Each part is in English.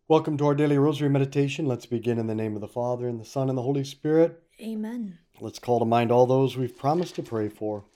Welcome to our daily rosary meditation. Let's begin in the name of the Father, and the Son, and the Holy Spirit. Amen. Let's call to mind all those we've promised to pray for.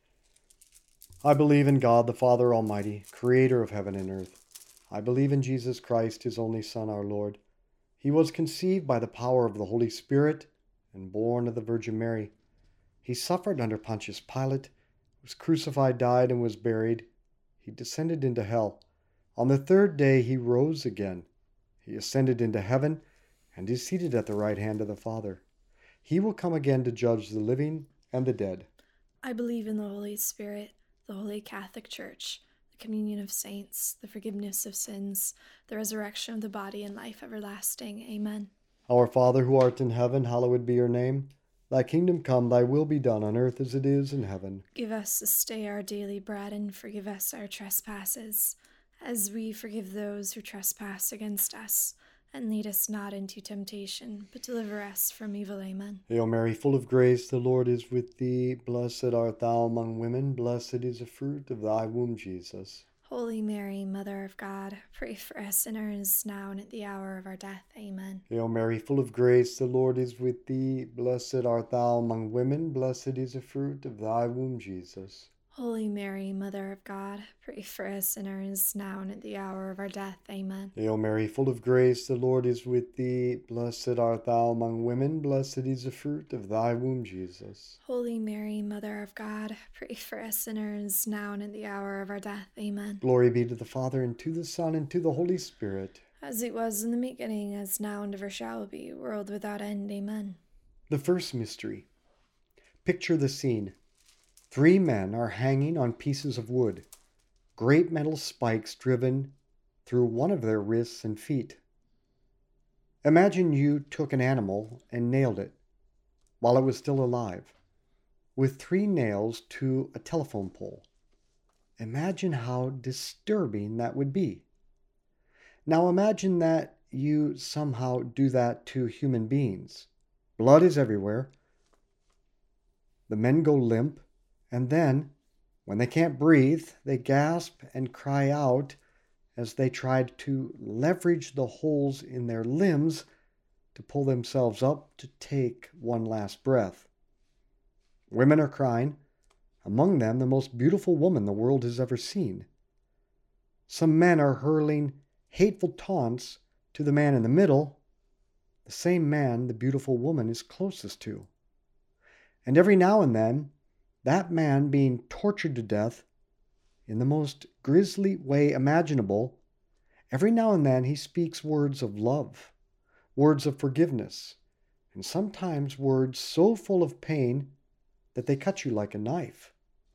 I believe in God, the Father Almighty, creator of heaven and earth. I believe in Jesus Christ, his only Son, our Lord. He was conceived by the power of the Holy Spirit and born of the Virgin Mary. He suffered under Pontius Pilate, was crucified, died, and was buried. He descended into hell. On the third day he rose again. He ascended into heaven and is seated at the right hand of the Father. He will come again to judge the living and the dead. I believe in the Holy Spirit, the Holy Catholic Church, the communion of saints, the forgiveness of sins, the resurrection of the body, and life everlasting. Amen. Our Father who art in heaven, hallowed be your name. Thy kingdom come, thy will be done on earth as it is in heaven. Give us this day our daily bread, and forgive us our trespasses, as we forgive those who trespass against us. And lead us not into temptation, but deliver us from evil. Amen. Hail Mary, full of grace, the Lord is with thee. Blessed art thou among women, blessed is the fruit of thy womb, Jesus. Holy Mary, Mother of God, pray for us sinners, now and at the hour of our death. Amen. Hail Mary, full of grace, the Lord is with thee. Blessed art thou among women, blessed is the fruit of thy womb, Jesus. Holy Mary, Mother of God, pray for us sinners, now and at the hour of our death. Amen. Hail Mary, full of grace, the Lord is with thee. Blessed art thou among women, blessed is the fruit of thy womb, Jesus. Holy Mary, Mother of God, pray for us sinners, now and at the hour of our death. Amen. Glory be to the Father, and to the Son, and to the Holy Spirit. As it was in the beginning, as now and ever shall be, world without end. Amen. The first mystery. Picture the scene. 3 men are hanging on pieces of wood, great metal spikes driven through one of their wrists and feet. Imagine you took an animal and nailed it while it was still alive, with 3 nails to a telephone pole. Imagine how disturbing that would be. Now imagine that you somehow do that to human beings. Blood is everywhere. The men go limp. And then, when they can't breathe, they gasp and cry out as they try to leverage the holes in their limbs to pull themselves up to take one last breath. Women are crying, among them the most beautiful woman the world has ever seen. Some men are hurling hateful taunts to the man in the middle, the same man the beautiful woman is closest to. And every now and then, that man being tortured to death in the most grisly way imaginable, every now and then he speaks words of love, words of forgiveness, and sometimes words so full of pain that they cut you like a knife.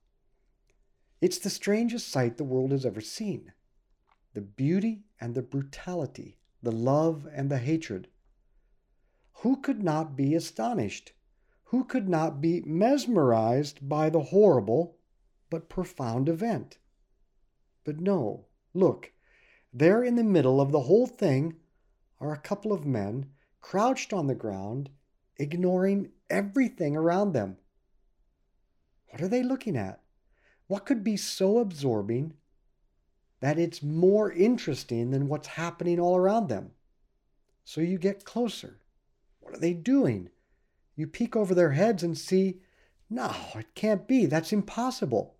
It's the strangest sight the world has ever seen. The beauty and the brutality, the love and the hatred. Who could not be astonished? Who could not be mesmerized by the horrible but profound event? But no, look, there in the middle of the whole thing are a couple of men crouched on the ground, ignoring everything around them. What are they looking at? What could be so absorbing that it's more interesting than what's happening all around them? So you get closer. What are they doing? You peek over their heads and see, no, it can't be. That's impossible.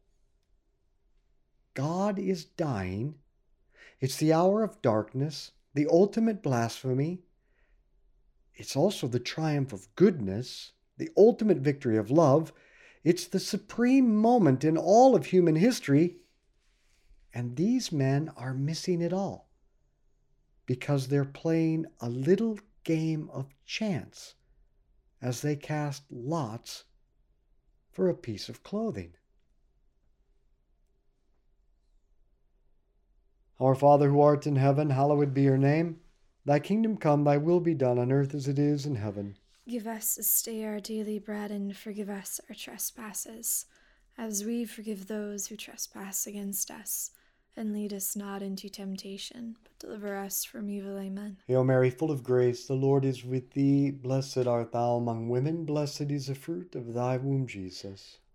God is dying. It's the hour of darkness, the ultimate blasphemy. It's also the triumph of goodness, the ultimate victory of love. It's the supreme moment in all of human history. And these men are missing it all because they're playing a little game of chance as they cast lots for a piece of clothing. Our Father who art in heaven, hallowed be your name. Thy kingdom come, thy will be done on earth as it is in heaven. Give us this day our daily bread, and forgive us our trespasses, as we forgive those who trespass against us. And lead us not into temptation, but deliver us from evil. Amen. Hail Mary, full of grace, the Lord is with thee. Blessed art thou among women, blessed is the fruit of thy womb, Jesus.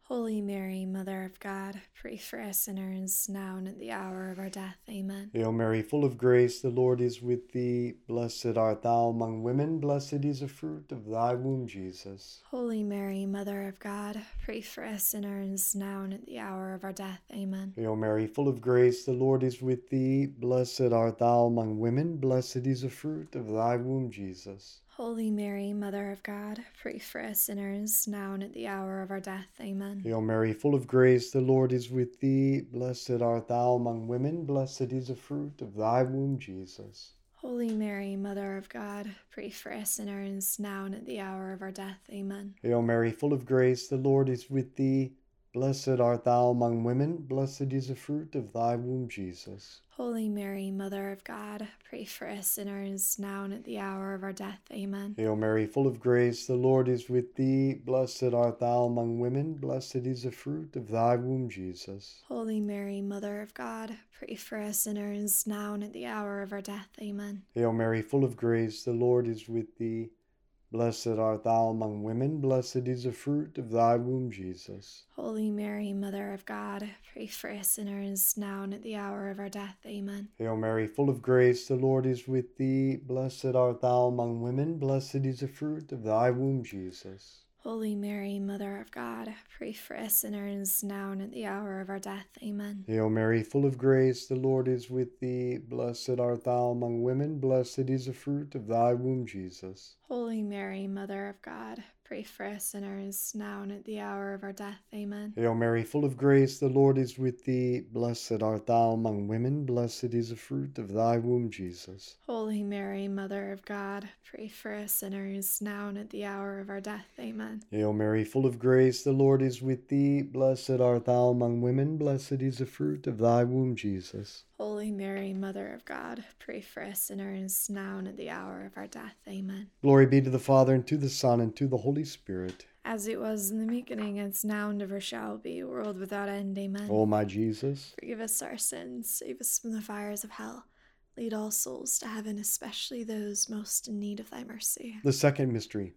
Holy Mary, Mother of God, pray for us sinners, now and at the hour of our death. Amen. Hail Mary, full of grace, the Lord is with thee. Blessed art thou among women, blessed is the fruit of thy womb, Jesus. Holy Mary, Mother of God, pray for us sinners, now and at the hour of our death. Amen. Hail Mary, full of grace, the Lord is with thee. Blessed art thou among women, blessed is the fruit of thy womb, Jesus. Holy Mary, Mother of God, pray for us sinners, now and at the hour of our death. Amen. Hail Mary, full of grace, the Lord is with thee. Blessed art thou among women, blessed is the fruit of thy womb, Jesus. Holy Mary, Mother of God, pray for us sinners, now and at the hour of our death. Amen. Hail Mary, full of grace, the Lord is with thee. Blessed art thou among women, blessed is the fruit of thy womb, Jesus. Holy Mary, Mother of God, pray for us sinners, now and at the hour of our death. Amen. Hail Mary, full of grace, the Lord is with thee. Blessed art thou among women, blessed is the fruit of thy womb, Jesus. Holy Mary, Mother of God, pray for us sinners, now and at the hour of our death. Amen. Hail Mary, full of grace, the Lord is with thee. Blessed art thou among women, blessed is the fruit of thy womb, Jesus. Holy Mary, Mother of God, pray for us sinners, now and at the hour of our death. Amen. Hail Mary, full of grace, the Lord is with thee. Blessed art thou among women, blessed is the fruit of thy womb, Jesus. Holy Mary, Mother of God, pray for us sinners, now and at the hour of our death. Amen. Hail Mary, full of grace, the Lord is with thee. Blessed art thou among women, blessed is the fruit of thy womb, Jesus. Holy Mary, Mother of God, pray for us sinners, now and at the hour of our death. Amen. Hail Mary, full of grace, the Lord is with thee. Blessed art thou among women, blessed is the fruit of thy womb, Jesus. Holy Mary, Mother of God, pray for us sinners, now and at the hour of our death. Amen. Hail Mary, full of grace, the Lord is with thee. Blessed art thou among women, blessed is the fruit of thy womb, Jesus. Holy Mary, Mother of God, pray for us sinners, now and at the hour of our death. Amen. Glory be to the Father, and to the Son, and to the Holy Spirit. As it was in the beginning, it's now, and ever shall be, world without end. Amen. O my Jesus, forgive us our sins, save us from the fires of hell. Lead all souls to heaven, especially those most in need of thy mercy. the second mystery.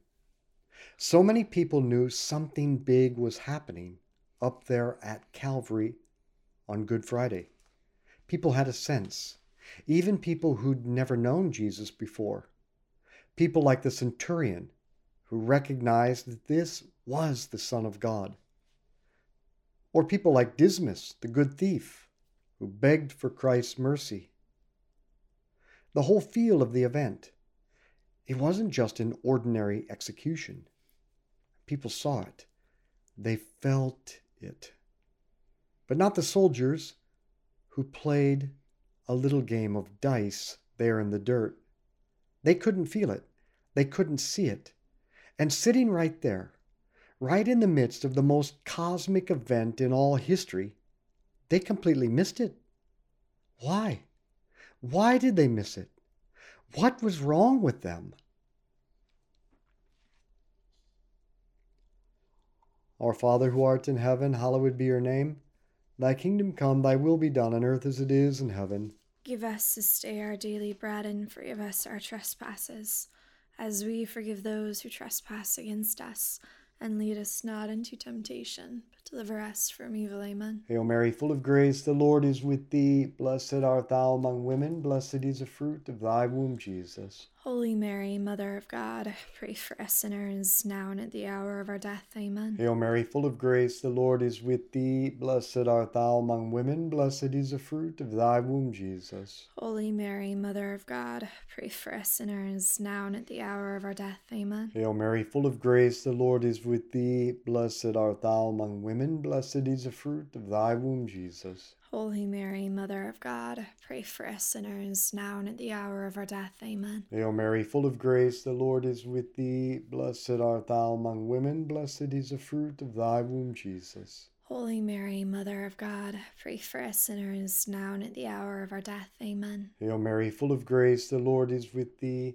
So many people knew something big was happening up there at Calvary on Good Friday. People had a sense, even people who'd never known Jesus before. People like the centurion, who recognized that this was the Son of God. Or people like Dismas, the good thief, who begged for Christ's mercy. The whole feel of the event, it wasn't just an ordinary execution. People saw it. They felt it. But not the soldiers who played a little game of dice there in the dirt. They couldn't feel it. They couldn't see it. And sitting right there, right in the midst of the most cosmic event in all history, they completely missed it. Why? Why did they miss it? What was wrong with them? Our Father who art in heaven, hallowed be your name. Thy kingdom come, thy will be done on earth as it is in heaven. Give us this day our daily bread, and forgive us our trespasses, as we forgive those who trespass against us. And lead us not into temptation, but deliver us from evil. Amen. Hail Mary, full of grace, the Lord is with thee. Blessed art thou among women, blessed is the fruit of thy womb, Jesus. Holy Mary, Mother of God, pray for us sinners, now and at the hour of our death. Amen. Hail Mary, full of grace, the Lord is with thee. Blessed art thou among women, blessed is the fruit of thy womb, Jesus. Holy Mary, Mother of God, pray for us sinners, now and at the hour of our death. Amen. Hail Mary, full of grace, the Lord is with thee. Blessed art thou among women, blessed is the fruit of thy womb, Jesus. Holy Mary, Mother of God, pray for us sinners, now and at the hour of our death. Amen. Hail Mary, full of grace, the Lord is with thee. Blessed art thou among women, blessed is the fruit of thy womb, Jesus. Holy Mary, Mother of God, pray for us sinners, now and at the hour of our death. Amen. Hail Mary, full of grace, the Lord is with thee.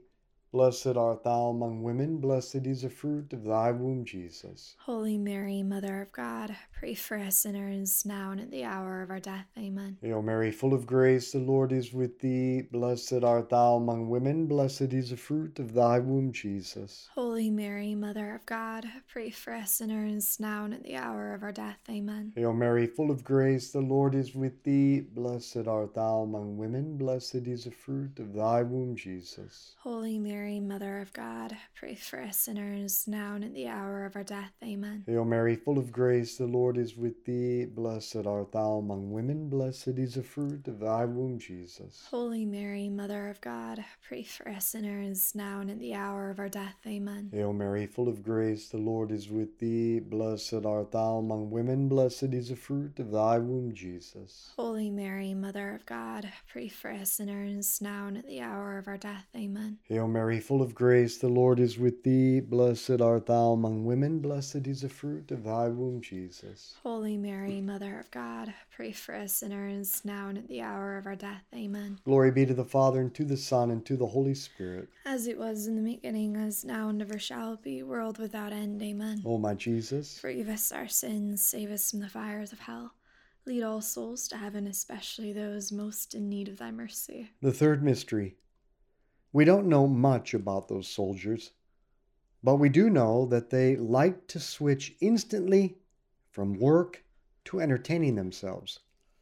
Blessed art thou among women, blessed is the fruit of thy womb, Jesus. Holy Mary, Mother of God, pray for us sinners, now and at the hour of our death. Amen. Hail Mary, full of grace, the Lord is with thee. Blessed art thou among women, blessed is the fruit of thy womb, Jesus. Holy Mary, Mother of God, pray for us sinners, now and at the hour of our death. Amen. Hail Mary, full of grace, the Lord is with thee. Blessed art thou among women, blessed is the fruit of thy womb, Jesus. Holy Mary, Mother of God, pray for us sinners, now and at the hour of our death. Amen. Hail Mary, full of grace, the Lord is with thee. Blessed art thou among women, blessed is the fruit of thy womb, Jesus. Holy Mary, Mother of God, pray for us sinners, now and at the hour of our death. Amen. Hail Mary, full of grace, the Lord is with thee. Blessed art thou among women, blessed is the fruit of thy womb, Jesus. Holy Mary, Mother of God, pray for us sinners, now and at the hour of our death. Amen. Hail Mary, full of grace, the Lord is with thee. Blessed art thou among women, blessed is the fruit of thy womb, Jesus. Holy Mary, Mother of God, pray for us sinners, now and at the hour of our death. Amen. Glory be to the Father, and to the Son, and to the Holy Spirit. As it was in the beginning, as now and ever shall be, world without end. Amen. O my Jesus, Forgive us our sins, save us from the fires of hell. Lead all souls to heaven, especially those most in need of thy mercy. the third mystery. We don't know much about those soldiers, but we do know that they liked to switch instantly from work to entertaining themselves.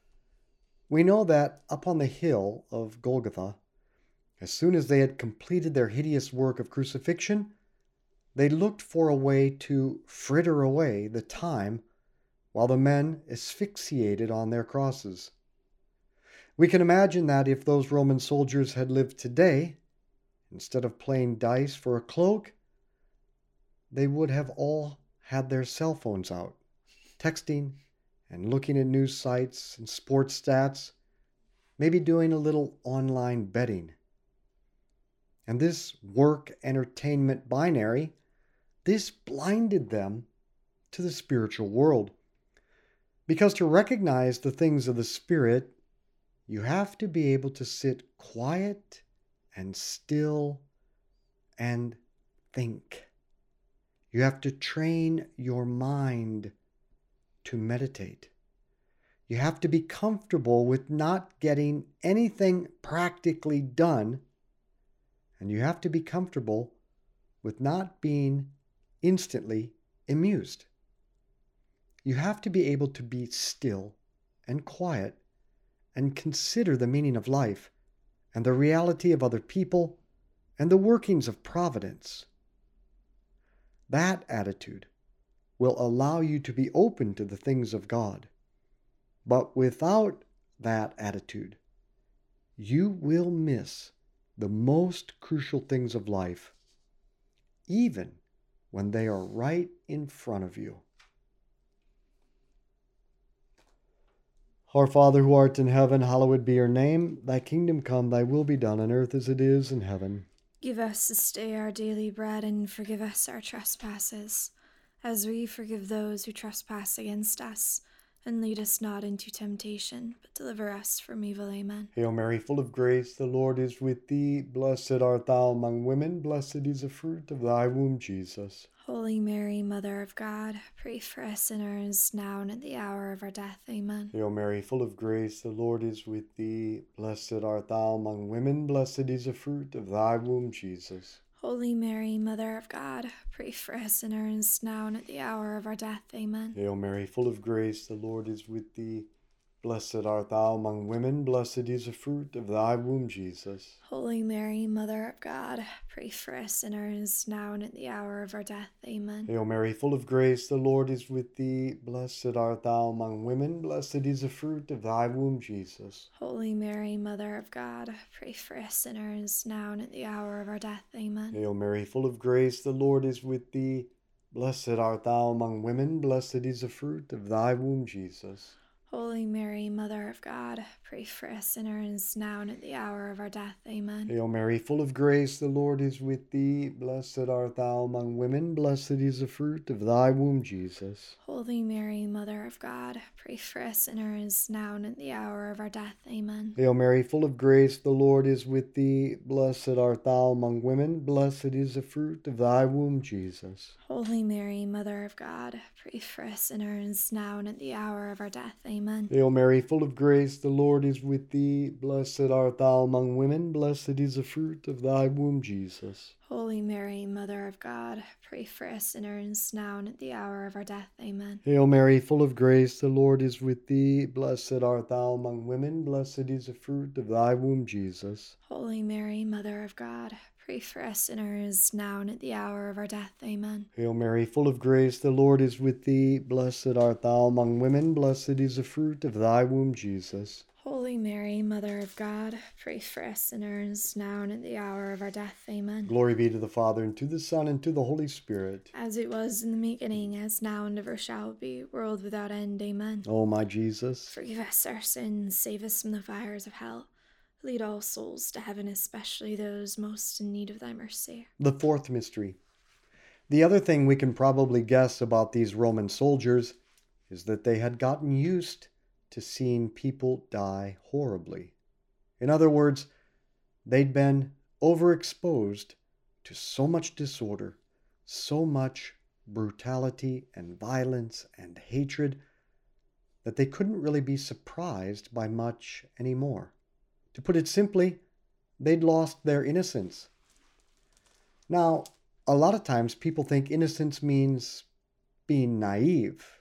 We know that up on the hill of Golgotha, as soon as they had completed their hideous work of crucifixion, they looked for a way to fritter away the time while the men asphyxiated on their crosses. We can imagine that if those Roman soldiers had lived today, instead of playing dice for a cloak, they would have all had their cell phones out, texting and looking at news sites and sports stats, maybe doing a little online betting. And this work-entertainment binary, this blinded them to the spiritual world. Because to recognize the things of the Spirit, you have to be able to sit quiet and still and think. You have to train your mind to meditate. You have to be comfortable with not getting anything practically done, and you have to be comfortable with not being instantly amused. You have to be able to be still and quiet and consider the meaning of life and the reality of other people and the workings of providence. That attitude will allow you to be open to the things of God. But without that attitude, you will miss the most crucial things of life, even when they are right in front of you. Our Father who art in heaven, hallowed be your name. Thy kingdom come, thy will be done on earth as it is in heaven. Give us this day our daily bread, and forgive us our trespasses, as we forgive those who trespass against us. And lead us not into temptation, but deliver us from evil. Amen. Hail Mary, full of grace, the Lord is with thee. Blessed art thou among women, blessed is the fruit of thy womb, Jesus. Holy Mary, Mother of God, pray for us sinners, now and at the hour of our death. Amen. Hail Mary, full of grace, the Lord is with thee. Blessed art thou among women, blessed is the fruit of thy womb, Jesus. Holy Mary, Mother of God, pray for us sinners, now and at the hour of our death. Amen. Hail Mary, full of grace, the Lord is with thee. Blessed art thou among women, blessed is the fruit of thy womb, Jesus. Holy Mary, Mother of God, pray for us sinners, now and at the hour of our death. Amen. Hail Mary, full of grace, the Lord is with thee. Blessed art thou among women, blessed is the fruit of thy womb, Jesus. Holy Mary, Mother of God, pray for us sinners, now and at the hour of our death. Amen. Hail Mary, full of grace, the Lord is with thee. Blessed art thou among women, blessed is the fruit of thy womb, Jesus. Holy Mary, Mother of God, pray for us sinners, now and at the hour of our death. Amen. Hail Mary, full of grace, the Lord is with thee. Blessed art thou among women, blessed is the fruit of thy womb, Jesus. Holy Mary, Mother of God, pray for us sinners, now and at the hour of our death. Amen. Hail Mary, full of grace, the Lord is with thee. Blessed art thou among women, blessed is the fruit of thy womb, Jesus. Holy Mary, Mother of God, pray for us sinners, now and at the hour of our death. Amen. Hail Mary, full of grace, the Lord is with thee. Blessed art thou among women, blessed is the fruit of thy womb, Jesus. Holy Mary, Mother of God, pray for us sinners, now and at the hour of our death. Amen. Hail Mary, full of grace, the Lord is with thee. Blessed art thou among women, blessed is the fruit of thy womb, Jesus. Holy Mary, Mother of God, pray for us sinners, now and at the hour of our death. Amen. Hail Mary, full of grace, the Lord is with thee. Blessed art thou among women, blessed is the fruit of thy womb, Jesus. Holy Mary, Mother of God, pray for us sinners, now and at the hour of our death. Amen. Glory be to the Father, and to the Son, and to the Holy Spirit. As it was in the beginning, as now and ever shall be, world without end. Amen. O my Jesus, Forgive us our sins, save us from the fires of hell. Lead all souls to heaven, especially those most in need of thy mercy. the fourth mystery. The other thing we can probably guess about these Roman soldiers is that they had gotten used to seeing people die horribly. In other words, they'd been overexposed to so much disorder, so much brutality and violence and hatred that they couldn't really be surprised by much anymore. To put it simply, they'd lost their innocence. Now, a lot of times people think innocence means being naive,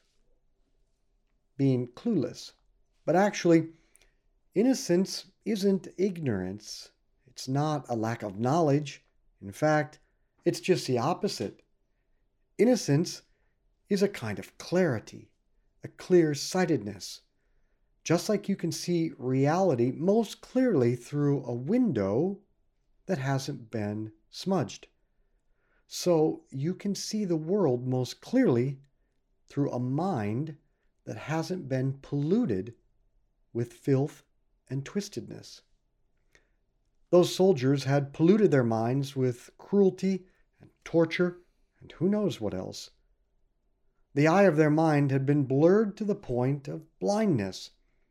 being clueless. But actually, innocence isn't ignorance. It's not a lack of knowledge. In fact, it's just the opposite. Innocence is a kind of clarity, a clear-sightedness. Just like you can see reality most clearly through a window that hasn't been smudged. So you can see the world most clearly through a mind that hasn't been polluted with filth and twistedness. Those soldiers had polluted their minds with cruelty and torture and who knows what else. The eye of their mind had been blurred to the point of blindness.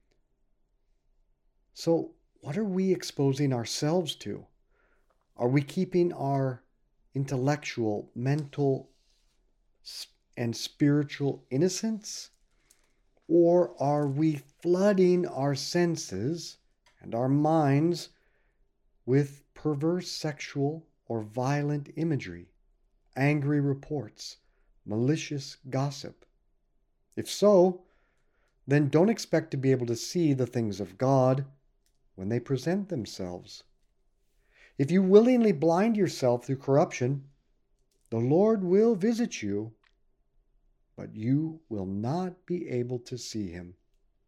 So, what are we exposing ourselves to? Are we keeping our intellectual, mental, and spiritual innocence? Or are we flooding our senses and our minds with perverse sexual or violent imagery, angry reports, malicious gossip? If so, then don't expect to be able to see the things of God when they present themselves. If you willingly blind yourself through corruption, the Lord will visit you, but you will not be able to see him.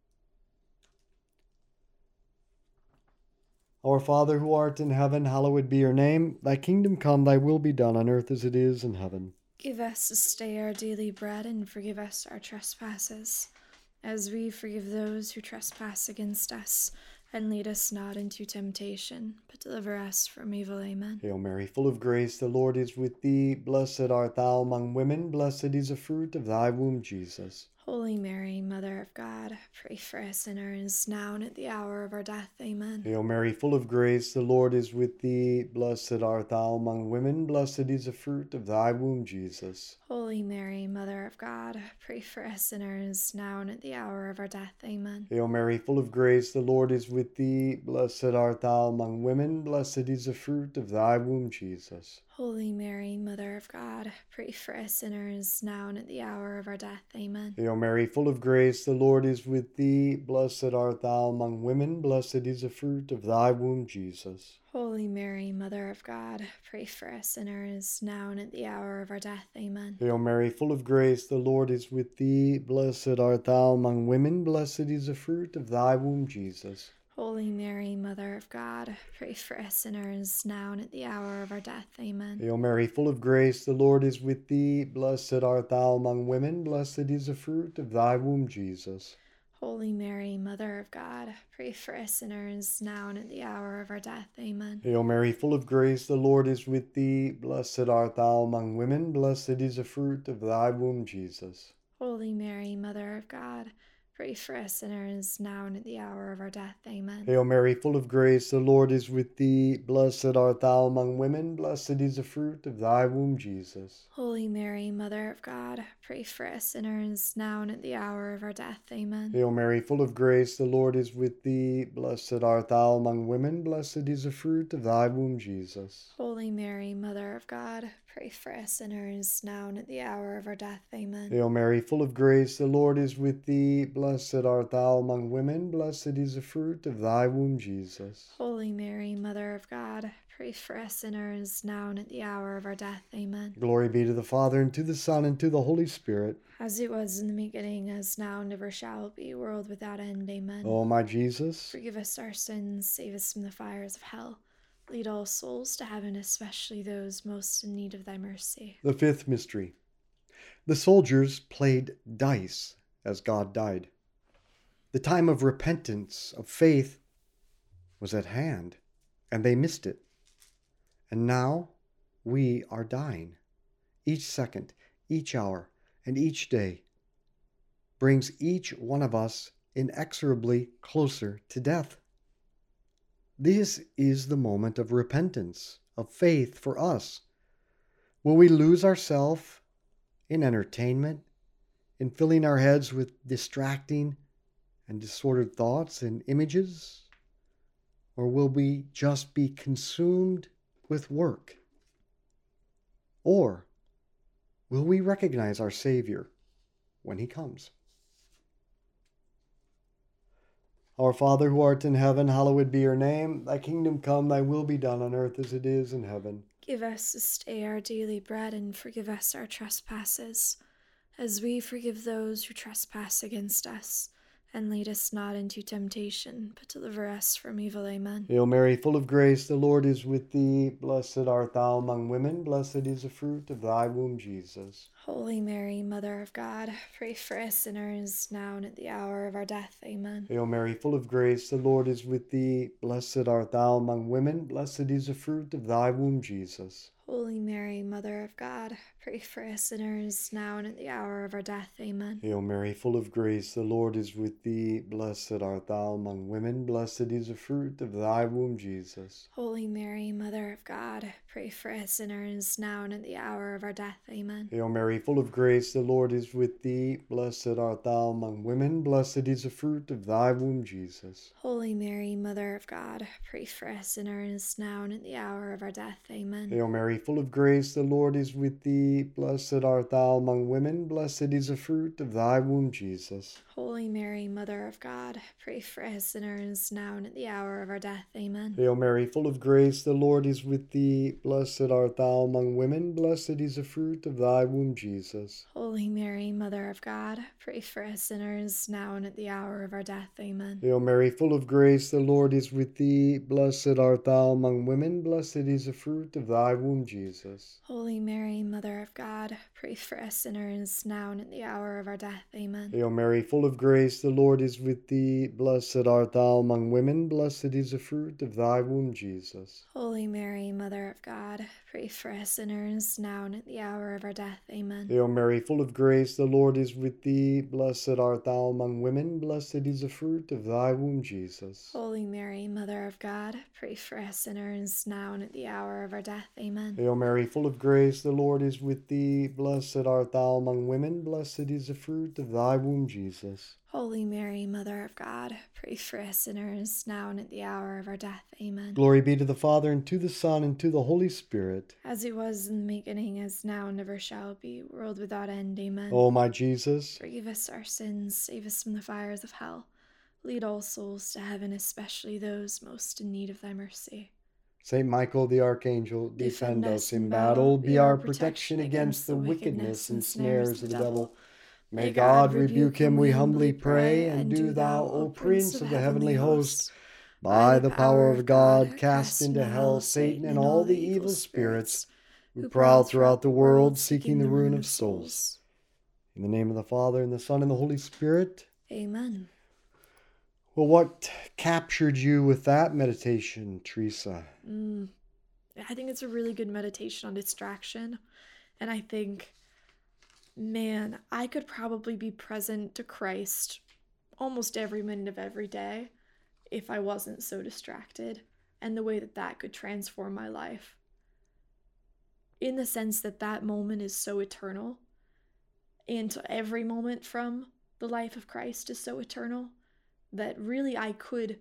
Our Father who art in heaven, hallowed be your name. Thy kingdom come, thy will be done on earth as it is in heaven. Give us this day our daily bread, and forgive us our trespasses, as we forgive those who trespass against us. And lead us not into temptation, but deliver us from evil. Amen. Hail Mary, full of grace, the Lord is with thee. Blessed art thou among women, blessed is the fruit of thy womb, Jesus. Holy Mary, Mother of God, pray for us sinners, now and at the hour of our death. Amen. Hail Mary, full of grace, the Lord is with thee. Blessed art thou among women, blessed is the fruit of thy womb, Jesus. Holy Mary, Mother of God, pray for us sinners, now and at the hour of our death. Amen. Hail Mary, full of grace, the Lord is with thee. Blessed art thou among women, blessed is the fruit of thy womb, Jesus. Holy Mary, Mother of God, pray for us sinners, now and at the hour of our death. Amen. Hail Mary, full of grace, the Lord is with thee. Blessed art thou among women, blessed is the fruit of thy womb, Jesus. Holy Mary, Mother of God, pray for us sinners, now and at the hour of our death. Amen. Hail Mary, full of grace, the Lord is with thee. Blessed art thou among women, blessed is the fruit of thy womb, Jesus. Holy Mary, Mother of God, pray for us sinners, now and at the hour of our death. Amen. Hail Mary, full of grace, the Lord is with thee. Blessed art thou among women, blessed is the fruit of thy womb, Jesus. Holy Mary, Mother of God, pray for us sinners, now and at the hour of our death. Amen. Hail Mary, full of grace, the Lord is with thee. Blessed art thou among women, blessed is the fruit of thy womb, Jesus. Holy Mary, Mother of God, pray for us sinners, now and at the hour of our death. Amen. Hail Mary, full of grace, the Lord is with thee. Blessed art thou among women, blessed is the fruit of thy womb, Jesus. Holy Mary, Mother of God, pray for us sinners, now and at the hour of our death. Amen. Hail Mary, full of grace, the Lord is with thee. Blessed art thou among women, blessed is the fruit of thy womb, Jesus. Holy Mary, Mother of God, pray for us sinners, now and at the hour of our death. Amen. Hail Mary, full of grace, the Lord is with thee. Blessed art thou among women, blessed is the fruit of thy womb, Jesus. Holy Mary, Mother of God, pray for us sinners, now and at the hour of our death. Amen. Glory be to the Father, and to the Son, and to the Holy Spirit. As it was in the beginning, as now, and ever shall be, world without end. Amen. O my Jesus, Forgive us our sins, save us from the fires of hell. Lead all souls to heaven, especially those most in need of thy mercy. the fifth mystery. The soldiers played dice as God died. The time of repentance, of faith, was at hand, and they missed it. And now we are dying. Each second, each hour, and each day brings each one of us inexorably closer to death. This is the moment of repentance, of faith for us. Will we lose ourselves in entertainment, in filling our heads with distracting and disordered thoughts and images? Or will we just be consumed with work? Or will we recognize our Savior when he comes? Our Father who art in heaven, hallowed be your name. Thy kingdom come, thy will be done on earth as it is in heaven. Give us this day our daily bread, and forgive us our trespasses, as we forgive those who trespass against us. And lead us not into temptation, but deliver us from evil. Amen. Hail Mary, full of grace, the Lord is with thee. Blessed art thou among women, blessed is the fruit of thy womb, Jesus. Holy Mary, Mother of God, pray for us sinners, now and at the hour of our death. Amen. Hail Mary, full of grace, the Lord is with thee. Blessed art thou among women, blessed is the fruit of thy womb, Jesus. Holy Mary, Mother of God, pray for us sinners, now and at the hour of our death. Amen. Hail Mary, full of grace, the Lord is with thee. Blessed art thou among women, blessed is the fruit of thy womb, Jesus. Holy Mary, Mother of God, pray for us sinners, now and at the hour of our death. Amen. Hail Mary, full of grace, the Lord is with thee. Blessed art thou among women, blessed is the fruit of thy womb, Jesus. Holy Mary, Mother of God, pray for us sinners, now and at the hour of our death. Amen. Hail Mary, full of grace, the Lord is with thee. Blessed art thou among women, blessed is the fruit of thy womb, Jesus. Holy Mary, Mother of God, pray for us sinners, now and at the hour of our death. Amen. Hail Mary, full of grace, the Lord is with thee. Blessed art thou among women, blessed is the fruit of thy womb, Jesus. Holy Mary, Mother of God, pray for us sinners, now and at the hour of our death. Amen. Hail Mary, full of grace, the Lord is with thee. Blessed art thou among women, blessed is the fruit of thy womb, Jesus. Holy Mary, Mother of God, pray for us sinners, now and at the hour of our death. Amen. Hail Mary, full of grace, the Lord is with thee. Blessed art thou among women, blessed is the fruit of thy womb, Jesus. Holy Mary, Mother of God, pray for us sinners, now and at the hour of our death. Amen. Hail Mary, full of grace, the Lord is with thee. Blessed art thou among women, blessed is the fruit of thy womb, Jesus. Holy Mary, Mother of God, pray for us sinners, now and at the hour of our death. Amen. Hail Mary, full of grace, the Lord is with thee. Blessed art thou among women, blessed is the fruit of thy womb, Jesus. Holy Mary, Mother of God, pray for us sinners, now and at the hour of our death. Amen. Glory be to the Father, and to the Son, and to the Holy Spirit. As it was in the beginning, as now, and ever shall be, world without end. Amen. O my Jesus, Forgive us our sins, save us from the fires of hell. Lead all souls to heaven, especially those most in need of thy mercy. Saint Michael the Archangel, defend us in battle, be our protection against the wickedness and snares of the devil. May God rebuke him, we humbly pray, and do thou, O Prince of the heavenly host, by the power of God, cast into hell Satan and all the evil spirits who prowl throughout the world, seeking the ruin of souls. In the name of the Father, and the Son, and the Holy Spirit. Amen. Well, what captured you with that meditation, Teresa? Mm, I think it's a really good meditation on distraction. And I think, man, I could probably be present to Christ almost every minute of every day if I wasn't so distracted, and the way that that could transform my life. In the sense that that moment is so eternal, and every moment from the life of Christ is so eternal, that really I could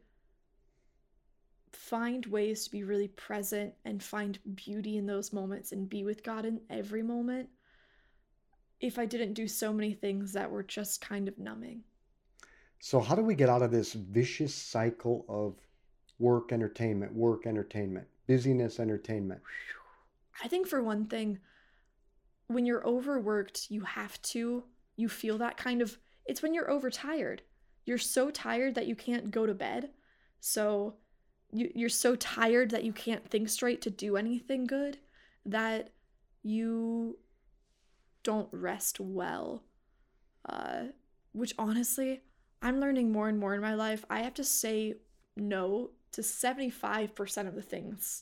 find ways to be really present and find beauty in those moments and be with God in every moment if I didn't do so many things that were just kind of numbing. So, how do we get out of this vicious cycle of work, entertainment, busyness, entertainment? I think for one thing, when you're overworked, you feel that kind of, it's when you're overtired. You're so tired that you can't go to bed. So you're so tired that you can't think straight to do anything good, that you don't rest well. Which honestly, I'm learning more and more in my life. I have to say no to 75% of the things.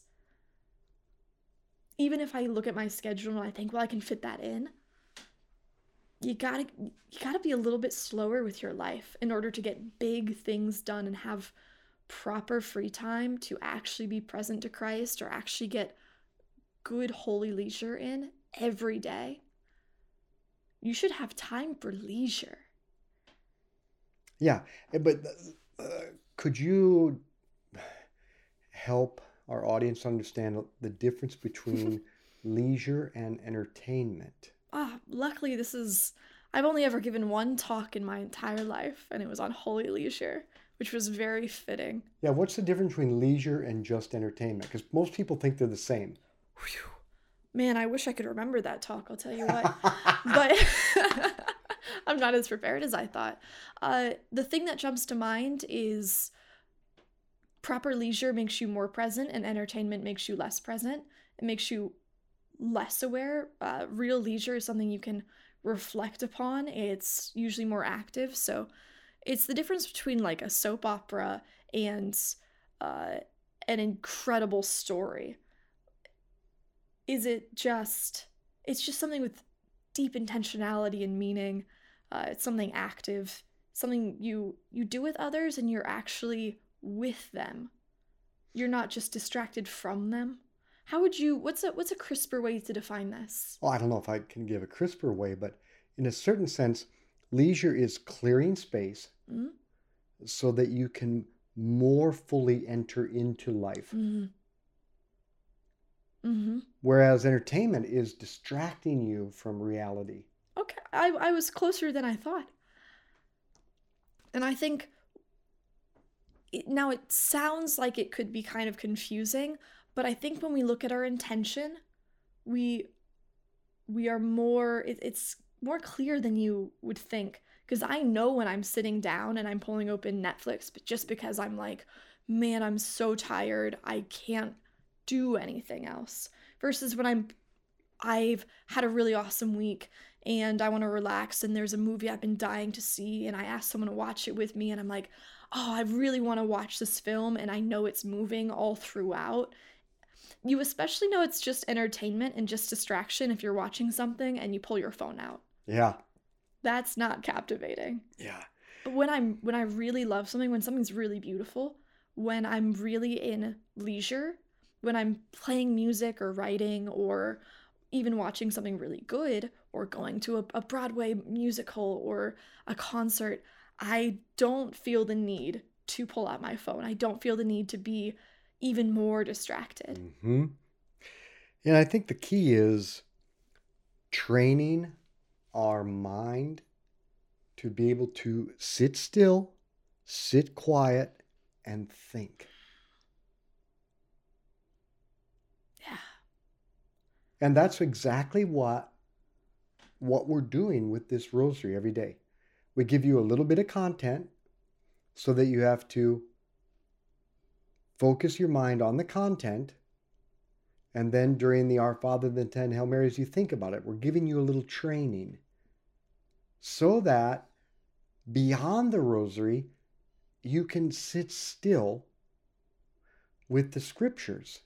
Even if I look at my schedule and I think, well, I can fit that in, you gotta be a little bit slower with your life in order to get big things done and have proper free time to actually be present to Christ or actually get good holy leisure in every day. You should have time for leisure. Yeah, but could you help our audience understand the difference between leisure and entertainment? Luckily I've only ever given one talk in my entire life, and it was on holy leisure, which was very fitting. Yeah, what's the difference between leisure and just entertainment? Because most people think they're the same. Whew. Man, I wish I could remember that talk, I'll tell you what. But I'm not as prepared as I thought. The thing that jumps to mind is proper leisure makes you more present, and entertainment makes you less present. It makes you less aware. Real leisure is something you can reflect upon. It's usually more active. So it's the difference between like a soap opera and an incredible story. It's just something with deep intentionality and meaning. It's something active, something you do with others, and you're actually with them. You're not just distracted from them. What's a crisper way to define this? Well, I don't know if I can give a crisper way, but in a certain sense, leisure is clearing space Mm-hmm. so that you can more fully enter into life. Mm-hmm. Mm-hmm. Whereas entertainment is distracting you from reality. Okay, I was closer than I thought. And I think now it sounds like it could be kind of confusing, but I think when we look at our intention, we are more, it's more clear than you would think. Because I know when I'm sitting down and I'm pulling open Netflix, but just because I'm like, man, I'm so tired, I can't do anything else. Versus when I've had a really awesome week and I want to relax and there's a movie I've been dying to see and I ask someone to watch it with me and I'm like, oh, I really want to watch this film and I know it's moving all throughout. You especially know it's just entertainment and just distraction if you're watching something and you pull your phone out. Yeah. That's not captivating. Yeah. But when I really love something, when something's really beautiful, when I'm really in leisure, when I'm playing music or writing or even watching something really good or going to a Broadway musical or a concert, I don't feel the need to pull out my phone. I don't feel the need to be even more distracted. Mm-hmm. And I think the key is training our mind to be able to sit still, sit quiet, and think. Yeah. And that's exactly what we're doing with this rosary every day. We give you a little bit of content so that you have to focus your mind on the content. And then during the Our Father, the 10 Hail Marys, you think about it. We're giving you a little training so that beyond the rosary, you can sit still with the scriptures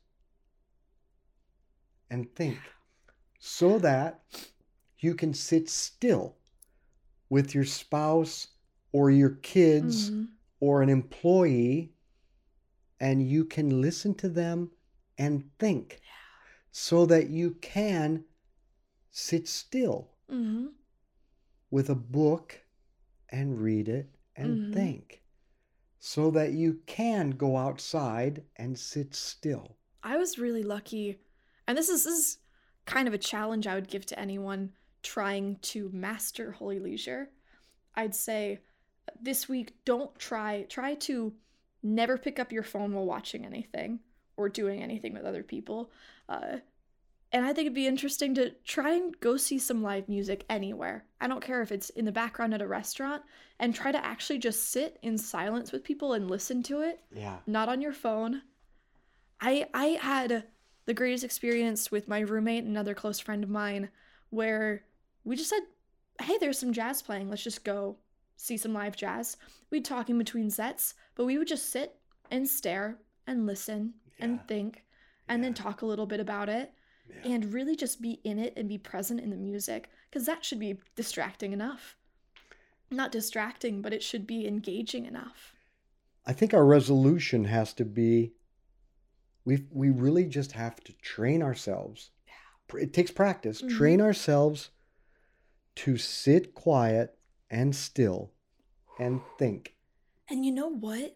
and think, so that you can sit still with your spouse or your kids or an employee, and you can listen to them and think, so that you can sit still with a book and read it and think, so that you can go outside and sit still. I was really lucky, and this is kind of a challenge I would give to anyone trying to master holy leisure. I'd say this week, try to never pick up your phone while watching anything or doing anything with other people. And I think it'd be interesting to try and go see some live music anywhere. I don't care if it's in the background at a restaurant, and try to actually just sit in silence with people and listen to it. Yeah. Not on your phone. I had the greatest experience with my roommate and another close friend of mine, where we just said, hey, there's some jazz playing. Let's just go see some live jazz. We'd talk in between sets, but we would just sit and stare and listen and think and then talk a little bit about it and really just be in it and be present in the music, because that should be distracting enough. Not distracting, but it should be engaging enough. I think our resolution has to be, we really just have to train ourselves. It takes practice. Train ourselves to sit quiet and still and think. And you know what?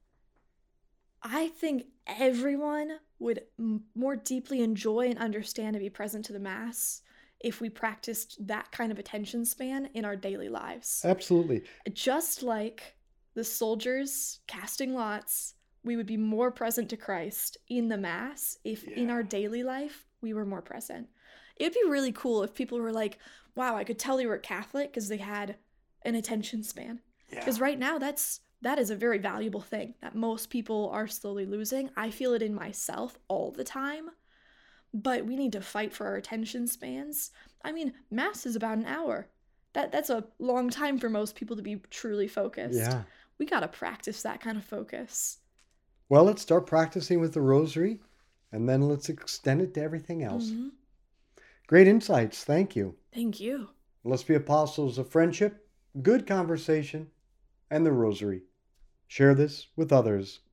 I think everyone would more deeply enjoy and understand and be present to the Mass if we practiced that kind of attention span in our daily lives. Absolutely. Just like the soldiers casting lots, we would be more present to Christ in the Mass if in our daily life we were more present. It would be really cool if people were like, wow, I could tell they were Catholic because they had an attention span. Because right now that is a very valuable thing that most people are slowly losing. I feel it in myself all the time, but we need to fight for our attention spans. I mean, Mass is about an hour. That's a long time for most people to be truly focused. Yeah. We got to practice that kind of focus. Well, let's start practicing with the rosary, and then let's extend it to everything else. Great insights. Thank you. Thank you. Let's be apostles of friendship, good conversation, and the rosary. Share this with others.